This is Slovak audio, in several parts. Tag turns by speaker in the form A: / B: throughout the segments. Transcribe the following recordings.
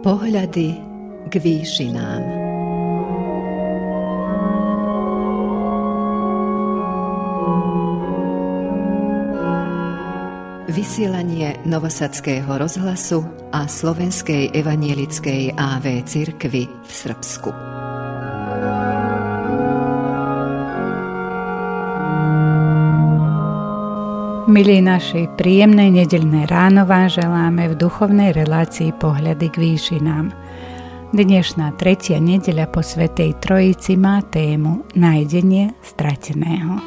A: Pohľady k výšinám. Vysielanie Novosadského rozhlasu a Slovenskej evanielickej AV cirkvi v Srbsku.
B: Milí naši, príjemné nedeľné ráno vám želáme v duchovnej relácii Pohľady k výšinám. Dnešná tretia nedeľa po Svätej Trojici má tému Nájdenie strateného.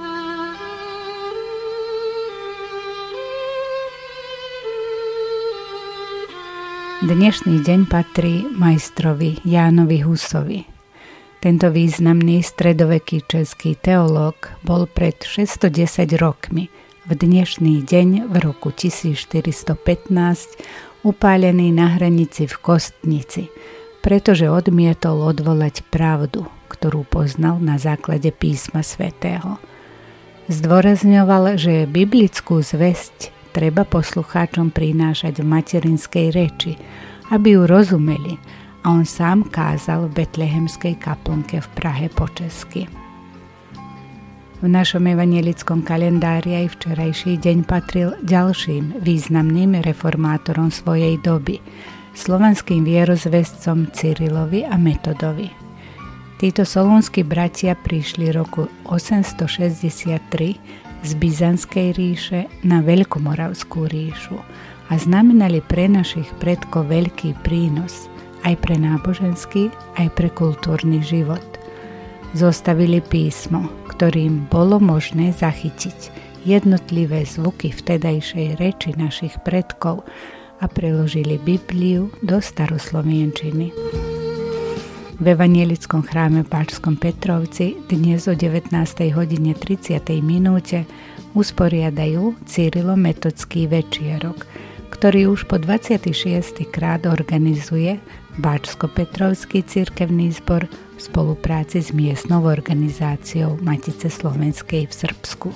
B: Dnešný deň patrí majstrovi Jánovi Husovi. Tento významný stredoveký český teológ bol pred 610 rokmi v dnešný deň v roku 1415 upálený na hranici v Kostnici, pretože odmietol odvolať pravdu, ktorú poznal na základe písma svätého. Zdôrazňoval, že biblickú zvesť treba poslucháčom prinášať v materinskej reči, aby ju rozumeli, a on sám kázal v Betlehemskej kaplnke v Prahe po česky. V našom evanjelickom kalendári aj včerajší deň patril ďalším významným reformátorom svojej doby, slovanským vierozvescom Cyrilovi a Metodovi. Títo solúnski bratia prišli roku 863 z Byzantskej ríše na Veľkomoravskú ríšu a znamenali pre našich predkov veľký prínos aj pre náboženský, aj pre kultúrny život. Zostavili písmo, ktorým bolo možné zachytiť jednotlivé zvuky vtedajšej reči našich predkov a preložili Bibliu do staroslovenčiny. V evanjelickom chráme v Báčskom Petrovci dnes o 19:30 usporiadajú Cyrilo-metodský večierok, ktorý už po 26. krát organizuje Báčsko-Petrovský cirkevný zbor v spolupráci s miestnou organizáciou Matice slovenskej v Srbsku.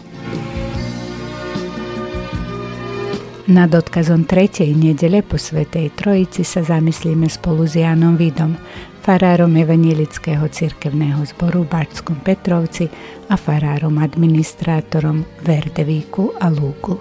B: Nad odkazom tretej nedele po Svätej Trojici sa zamyslíme spolu s Jánom Vidom, farárom evanielického cirkevného zboru v Báčskom Petrovci a farárom administrátorom v Erdevíku a Lúgu.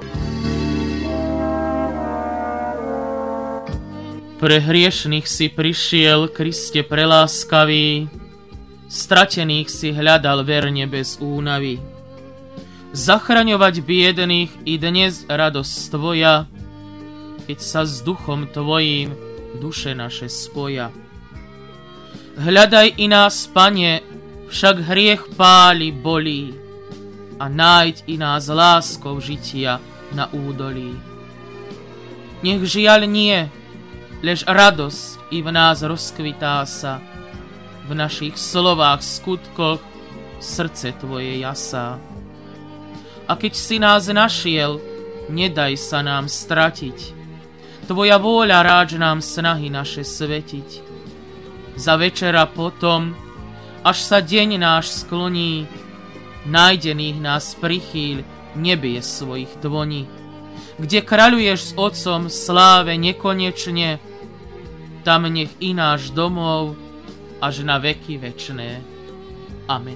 C: Pre hriešných si prišiel, Kriste preláskavý, stratených si hľadal verne bez únavy. Zachraňovať biedných i dnes radosť tvoja, keď sa s duchom tvojím duše naše spoja. Hľadaj i nás, Pane, však hriech páli, bolí, a nájď i nás láskou žitia na údolí. Nech žiaľ nie, lež radosť i v nás rozkvitá sa, v našich slovách, skutkoch srdce tvoje jasá. A keď si nás našiel, nedaj sa nám stratiť, tvoja vôľa ráč nám snahy naše svetiť. Za večera potom, až sa deň náš skloní, nájdených nás prichýľ nebie svojich dvoní. Kde kráľuješ s Otcom v sláve nekonečne, tam nech i náš domov až na veky večné. Amen.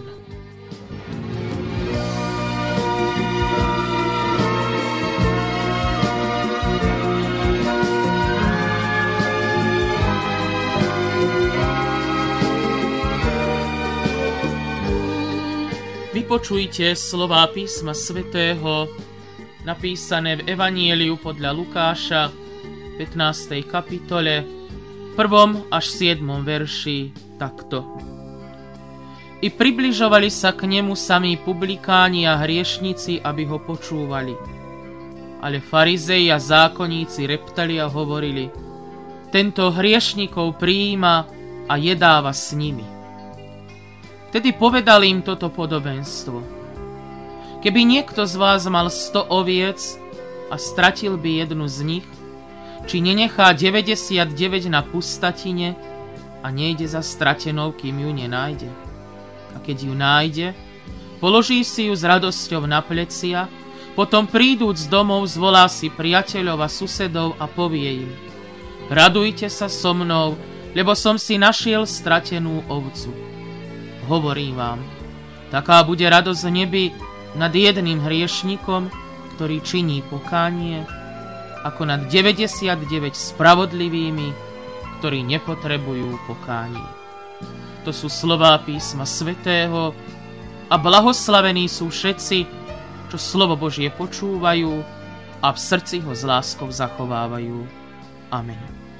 C: Vypočujte slová písma svätého, napísané v Evanjeliu podľa Lukáša, 15. kapitole, 1. až 7. verši takto. I približovali sa k nemu samí publikáni a hriešnici, aby ho počúvali. Ale farizei a zákonníci reptali a hovorili: tento hriešnikov prijíma a jedáva s nimi. Tedy povedal im toto podobenstvo. Keby niekto z vás mal 100 oviec a stratil by jednu z nich, či nenechá 99 na pustatine a nejde za stratenou, kým ju nenájde. A keď ju nájde, položí si ju s radosťou na plecia, potom prídúc domov zvolá si priateľov a susedov a povie im: radujte sa so mnou, lebo som si našiel stratenú ovcu. Hovorím vám, taká bude radosť v nebi nad jedným hriešnikom, ktorý činí pokánie, ako nad 99 spravodlivými, ktorí nepotrebujú pokánie. To sú slová písma svätého a blahoslavení sú všetci, čo slovo Božie počúvajú a v srdci ho s láskou zachovávajú. Amen.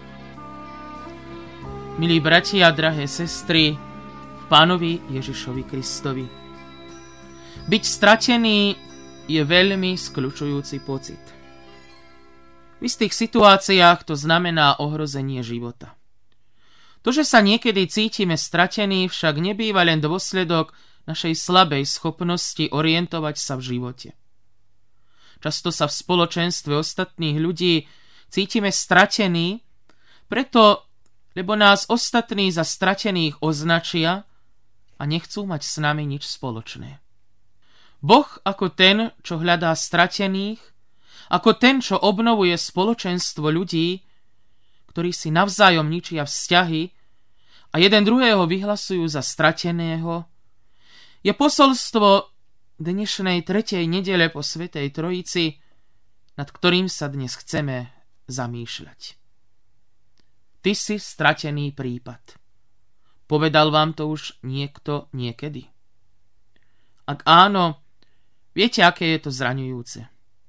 C: Milí bratia a drahé sestry, v Pánovi Ježišovi Kristovi. Byť stratený je veľmi skľučujúci pocit. V istých situáciách to znamená ohrozenie života. To, že sa niekedy cítime stratení, však nebýva len dôsledok našej slabej schopnosti orientovať sa v živote. Často sa v spoločenstve ostatných ľudí cítime stratení, lebo nás ostatní za stratených označia a nechcú mať s nami nič spoločné. Boh ako ten, čo hľadá stratených, ako ten, čo obnovuje spoločenstvo ľudí, ktorí si navzájom ničia vzťahy a jeden druhého vyhlasujú za strateného, je posolstvo dnešnej 3. nedele po Svätej Trojici, nad ktorým sa dnes chceme zamýšľať. Ty si stratený prípad. Povedal vám to už niekto niekedy? Ak áno, viete, aké je to zraňujúce.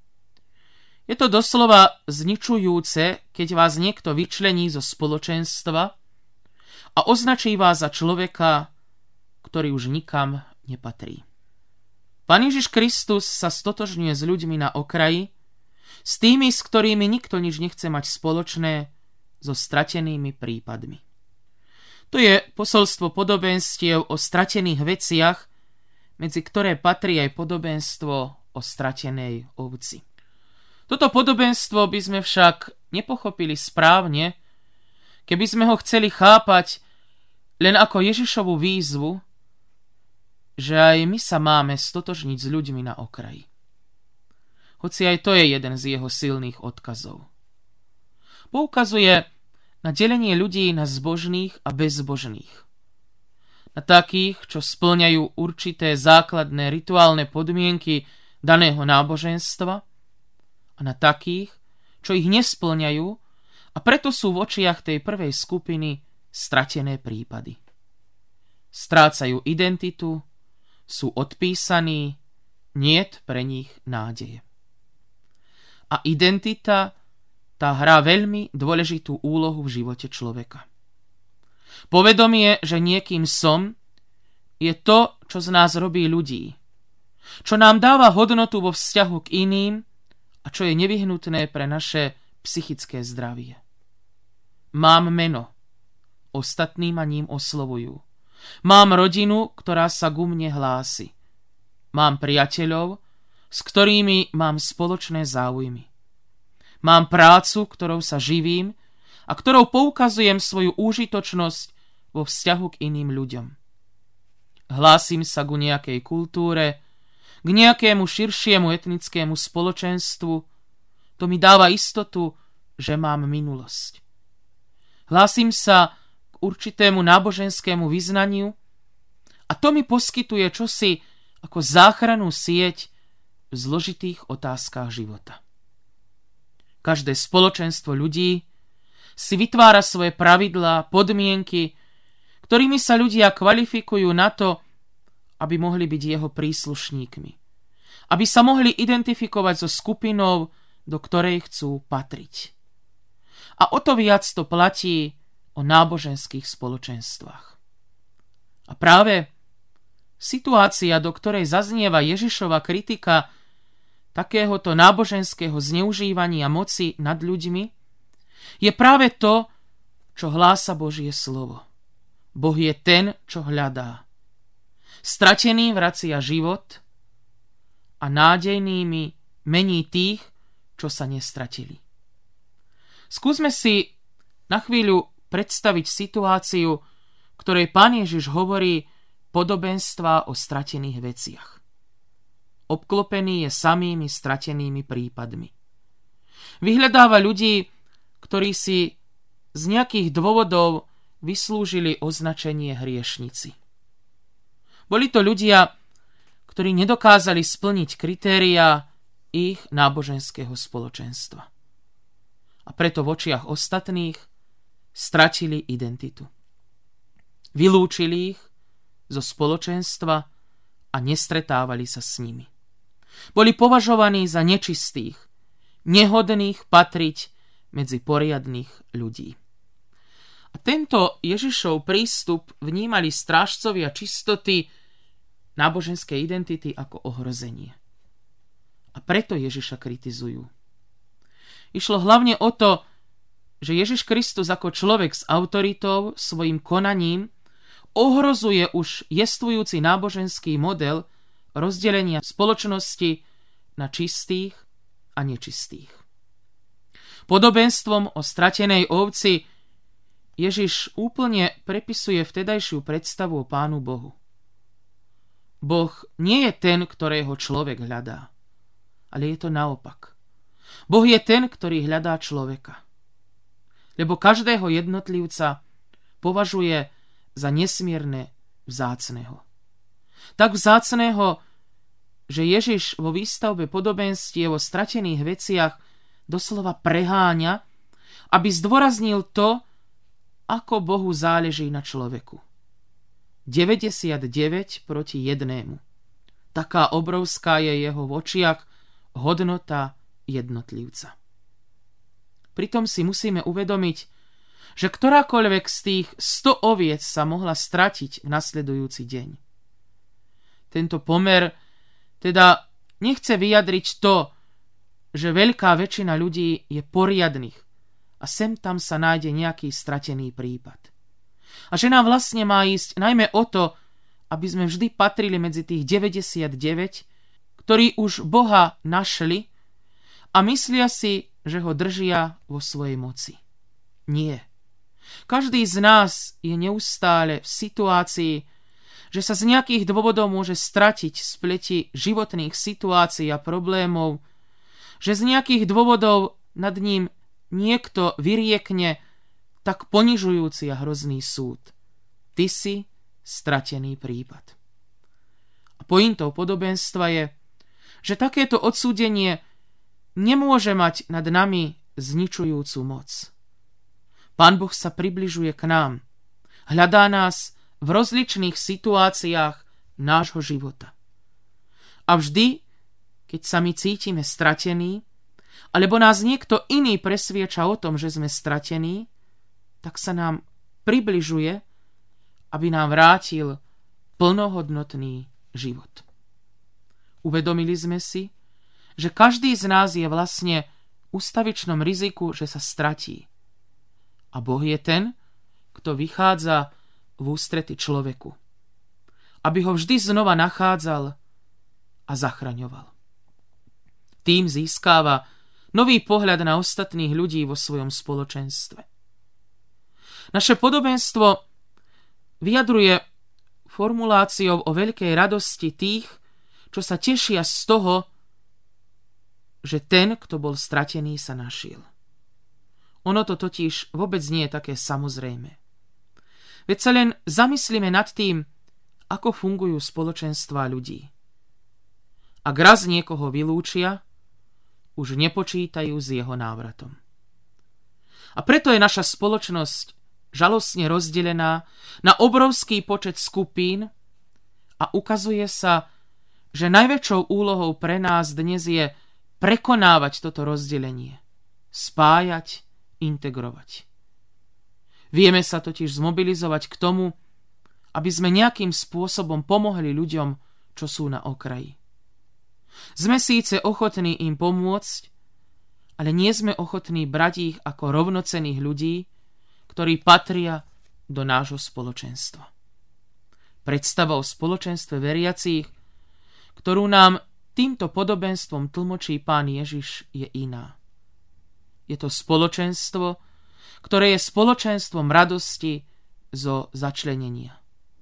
C: Je to doslova zničujúce, keď vás niekto vyčlení zo spoločenstva a označí vás za človeka, ktorý už nikam nepatrí. Pán Ježiš Kristus sa stotožňuje s ľuďmi na okraji, s tými, s ktorými nikto nič nechce mať spoločné, so stratenými prípadmi. To je posolstvo podobenstiev o stratených veciach, medzi ktoré patrí aj podobenstvo o stratenej ovci. Toto podobenstvo by sme však nepochopili správne, keby sme ho chceli chápať len ako Ježišovu výzvu, že aj my sa máme stotožniť s ľuďmi na okraji. Hoci aj to je jeden z jeho silných odkazov. Poukazuje na delenie ľudí na zbožných a bezbožných. Na takých, čo spĺňajú určité základné rituálne podmienky daného náboženstva, a na takých, čo ich nespĺňajú a preto sú v očiach tej prvej skupiny stratené prípady. Strácajú identitu, sú odpísaní, niet pre nich nádeje. A identita, tá hrá veľmi dôležitú úlohu v živote človeka. Povedomie, že niekým som, je to, čo z nás robí ľudí, čo nám dáva hodnotu vo vzťahu k iným a čo je nevyhnutné pre naše psychické zdravie. Mám meno, ostatní ma ním oslovujú. Mám rodinu, ktorá sa ku mne hlási. Mám priateľov, s ktorými mám spoločné záujmy. Mám prácu, ktorou sa živím a ktorou poukazujem svoju úžitočnosť vo vzťahu k iným ľuďom. Hlásim sa ku nejakej kultúre, k nejakému širšiemu etnickému spoločenstvu. To mi dáva istotu, že mám minulosť. Hlásim sa k určitému náboženskému vyznaniu a to mi poskytuje čosi ako záchrannú sieť v zložitých otázkach života. Každé spoločenstvo ľudí si vytvára svoje pravidlá, podmienky, ktorými sa ľudia kvalifikujú na to, aby mohli byť jeho príslušníkmi. Aby sa mohli identifikovať so skupinou, do ktorej chcú patriť. A o to viac to platí o náboženských spoločenstvách. A práve situácia, do ktorej zaznieva Ježišova kritika takéhoto náboženského zneužívania moci nad ľuďmi, je práve to, čo hlása Božie slovo. Boh je ten, čo hľadá. Strateným vracia život a nádejnými mení tých, čo sa nestratili. Skúsme si na chvíľu predstaviť situáciu, v ktorej Pán Ježiš hovorí podobenstvá o stratených veciach. Obklopený je samými stratenými prípadmi. Vyhľadáva ľudí, ktorí si z nejakých dôvodov vyslúžili označenie hriešnici. Boli to ľudia, ktorí nedokázali splniť kritériá ich náboženského spoločenstva. A preto v očiach ostatných stratili identitu. Vylúčili ich zo spoločenstva a nestretávali sa s nimi. Boli považovaní za nečistých, nehodných patriť medzi poriadnych ľudí. A tento Ježišov prístup vnímali strážcovia čistoty náboženskej identity ako ohrozenie. A preto Ježiša kritizujú. Išlo hlavne o to, že Ježiš Kristus ako človek s autoritou svojim konaním ohrozuje už jestvujúci náboženský model rozdelenia spoločnosti na čistých a nečistých. Podobenstvom o stratenej ovci Ježiš úplne prepisuje vtedajšiu predstavu o Pánu Bohu. Boh nie je ten, ktorého človek hľadá, ale je to naopak. Boh je ten, ktorý hľadá človeka. Lebo každého jednotlivca považuje za nesmierne vzácneho. Tak vzácneho, že Ježiš vo výstavbe podobenstiev o stratených veciach doslova preháňa, aby zdôraznil to, ako Bohu záleží na človeku. 99 proti 1. Taká obrovská je jeho v očiach hodnota jednotlivca. Pritom si musíme uvedomiť, že ktorákoľvek z tých 100 oviec sa mohla stratiť v nasledujúci deň. Tento pomer teda nechce vyjadriť to, že veľká väčšina ľudí je poriadnych a sem tam sa nájde nejaký stratený prípad. A že nám vlastne má ísť najmä o to, aby sme vždy patrili medzi tých 99, ktorí už Boha našli a myslia si, že ho držia vo svojej moci. Nie. Každý z nás je neustále v situácii, že sa z nejakých dôvodov môže stratiť v spleti životných situácií a problémov, že z nejakých dôvodov nad ním niekto vyriekne tak ponižujúci a hrozný súd. Ty si stratený prípad. A pointou podobenstva je, že takéto odsúdenie nemôže mať nad nami zničujúcu moc. Pán Boh sa približuje k nám. Hľadá nás v rozličných situáciách nášho života. A vždy, keď sa my cítime stratení, alebo nás niekto iný presvieča o tom, že sme stratení, tak sa nám približuje, aby nám vrátil plnohodnotný život. Uvedomili sme si, že každý z nás je vlastne v ustavičnom riziku, že sa stratí. A Boh je ten, kto vychádza v ústrety človeku, aby ho vždy znova nachádzal a zachraňoval. Tým získava nový pohľad na ostatných ľudí vo svojom spoločenstve. Naše podobenstvo vyjadruje formuláciou o veľkej radosti tých, čo sa tešia z toho, že ten, kto bol stratený, sa našiel. Ono to totiž vôbec nie je také samozrejme. Veď sa len zamyslíme nad tým, ako fungujú spoločenstvá ľudí. Ak raz niekoho vylúčia, už nepočítajú s jeho návratom. A preto je naša spoločnosť žalostne rozdelená na obrovský počet skupín a ukazuje sa, že najväčšou úlohou pre nás dnes je prekonávať toto rozdelenie, spájať, integrovať. Vieme sa totiž zmobilizovať k tomu, aby sme nejakým spôsobom pomohli ľuďom, čo sú na okraji. Sme síce ochotní im pomôcť, ale nie sme ochotní brať ich ako rovnocenných ľudí, ktorí patria do nášho spoločenstva. Predstava o spoločenstve veriacích, ktorú nám týmto podobenstvom tlmočí Pán Ježiš, je iná. Je to spoločenstvo, ktoré je spoločenstvom radosti zo začlenenia.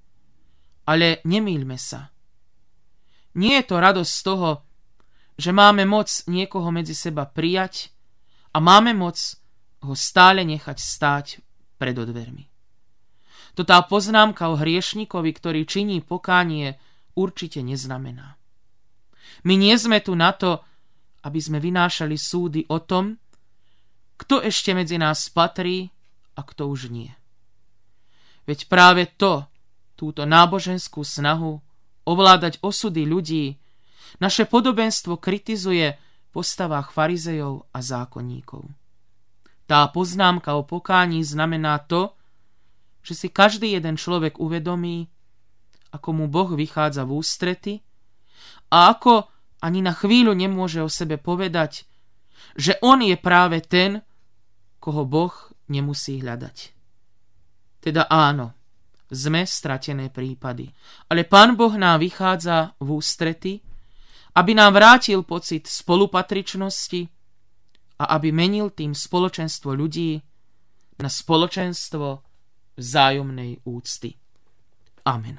C: Ale nemýľme sa. Nie je to radosť z toho, že máme moc niekoho medzi seba prijať a máme moc ho stále nechať stáť pred dvermi. to tá poznámka o hriešnikovi, ktorý činí pokánie, určite neznamená. My nie sme tu na to, aby sme vynášali súdy o tom, kto ešte medzi nás patrí a kto už nie. Veď práve túto náboženskú snahu ovládať osudy ľudí, naše podobenstvo kritizuje v postavách farizejov a zákonníkov. Tá poznámka o pokání znamená to, že si každý jeden človek uvedomí, ako mu Boh vychádza v ústrety a ako ani na chvíľu nemôže o sebe povedať, že on je práve ten, koho Boh nemusí hľadať. Teda áno, sme stratené prípady, ale Pán Boh nám vychádza v ústrety, aby nám vrátil pocit spolupatričnosti a aby menil tým spoločenstvo ľudí na spoločenstvo vzájomnej úcty. Amen.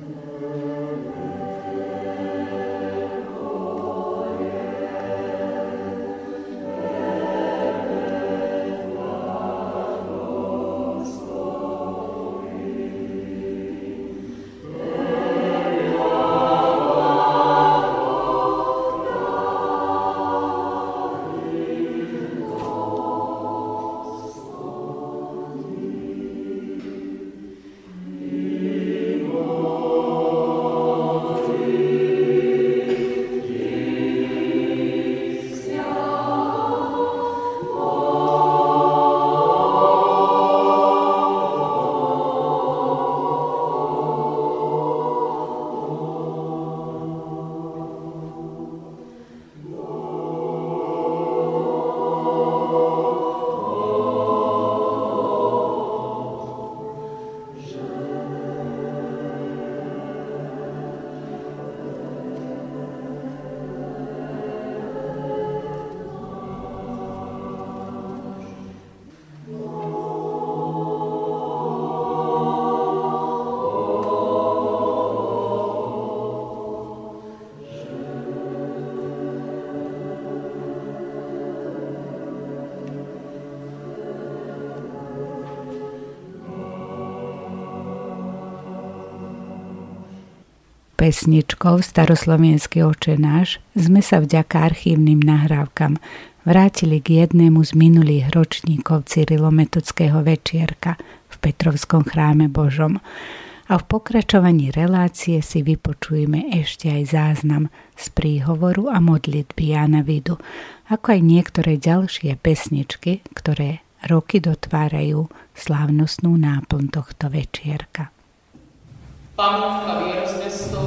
B: Pesničkou Staroslovenský Oče náš sme sa vďaka archívnym nahrávkam vrátili k jednému z minulých ročníkov Cyrilometodského večierka v Petrovskom chráme Božom. A v pokračovaní relácie si vypočujeme ešte aj záznam z príhovoru a modlitby Jána Vidu, ako aj niektoré ďalšie pesničky, ktoré roky dotvárajú slávnostnú náplň tohto večierka.
C: Pamiatka vierozvestov,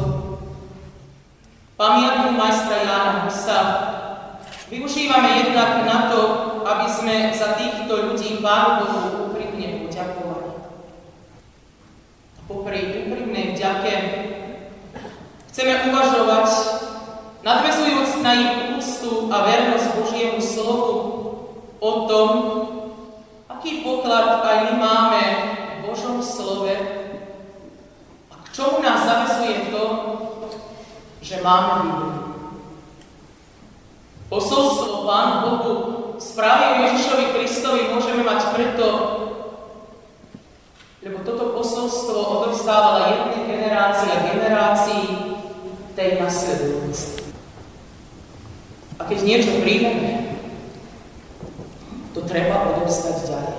C: pamiatku majstra Jána Husa využívame jednak na to, aby sme za týchto ľudí Pánu Bohu úprimne poďakovali. A popri úprimnej vďake chceme uvažovať, nadväzujúc na ich úctu a vernosť Božiemu slovu, o tom, aký poklad aj my máme v Božom slove, čomu nás zavezuje to, že máme Bibliu. Posolstvo Pánu Bohu správy o Ježišovi Kristovi môžeme mať preto, lebo toto posolstvo odovzdávala jednej generácii tej nasledujúcej. A keď niečo príjmeme, to treba odovzdať ďalej.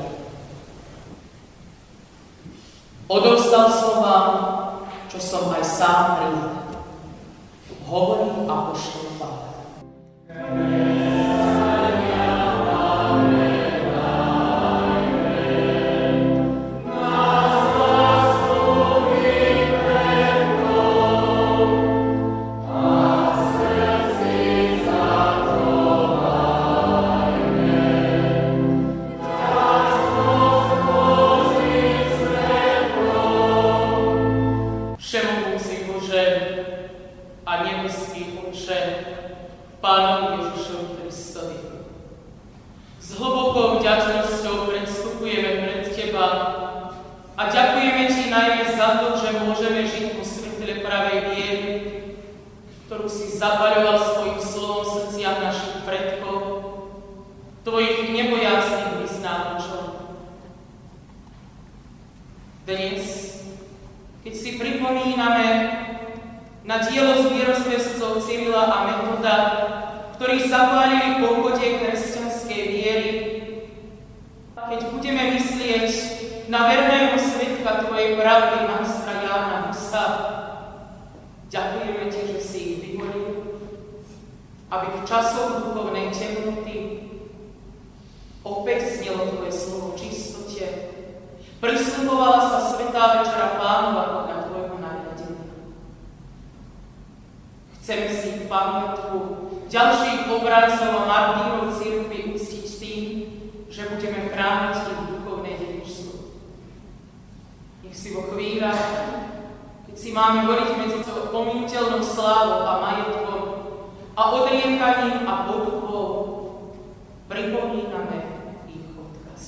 C: Odovzdal som vám, čo som aj sám prijal, hovorí apoštol Pavol. Dnes keď si pripomíname na dielo zvierozvescov Cyrila a Metoda, ktorí zapálili pochodie kresťanskej viery, keď budeme myslieť na verného svedka Tvojej pravdy, majstra Jána Husa, ďakujeme Ti, že si ich vyvolil, aby v časoch duchovnej temnoty opäť znelo Tvoje slovo v čistote, prisľubovala sa svätá večera Pánova podľa Tvojho nariadenia. Chceme si v pamiatku ďalších obrancov a martírov cirkvi uctiť tým, že budeme chrániť ich duchovné dedičstvo. Nech si vo chvíľach, keď si máme voliť medzi pominuteľnou slávou a majetkom a odriekaním a potuchou, pripomíname ich odkaz.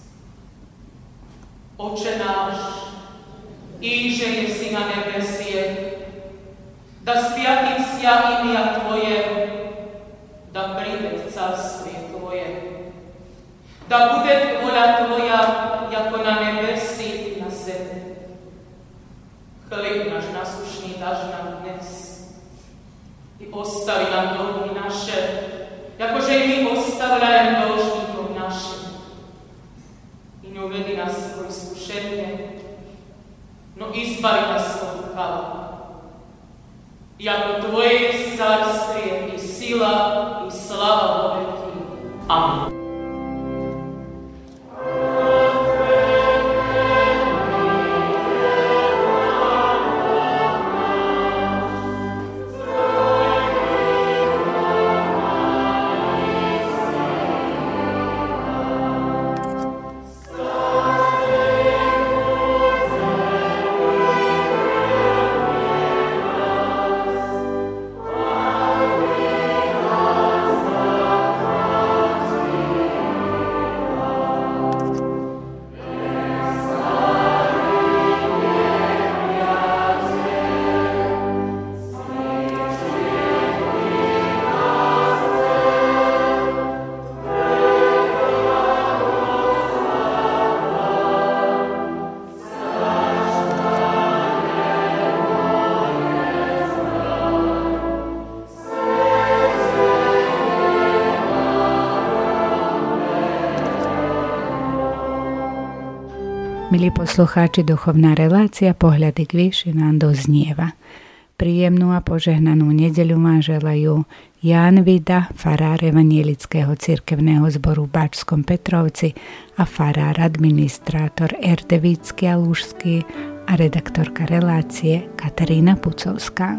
C: Oče náš, Iže je si na nebesie, da sviatia imia Tvoje, da príde carstwie Tvoje, da bude vôľa Tvoja, jako na nebesi i na zemi. Chlieb náš naslušný dáš nám dnes i ostavi nám dlhy naše, jakože i my ostavľajem dlžníkom našim. I neuvedi nás svoj slušenie, no izbavi nás od lukava. Jako Tvoje je carstwie i sila i slava vo veky. Amen.
B: Milí poslucháči, duchovná relácia Pohľady k výšinám doznieva. Príjemnú a požehnanú nedeľu vám želajú Ján Vida, farár Evanielického cirkevného zboru v Bačskom Petrovci a farár administrátor Erdevícky a Lúžsky a redaktorka relácie Katarína Pucovská.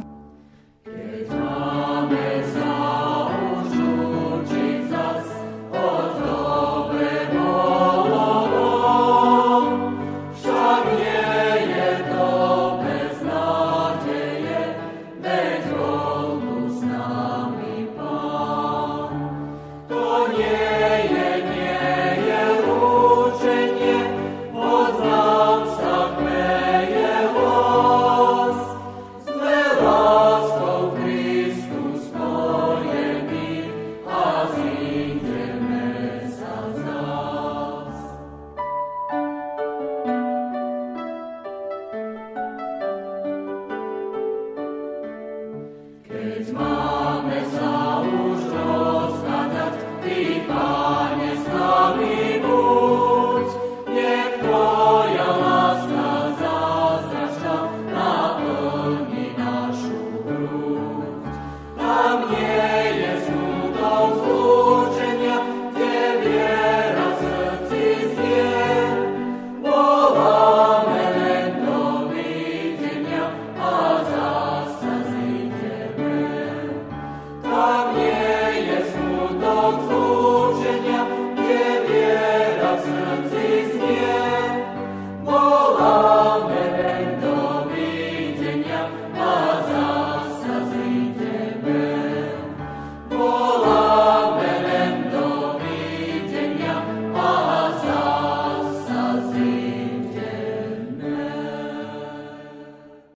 D: It's my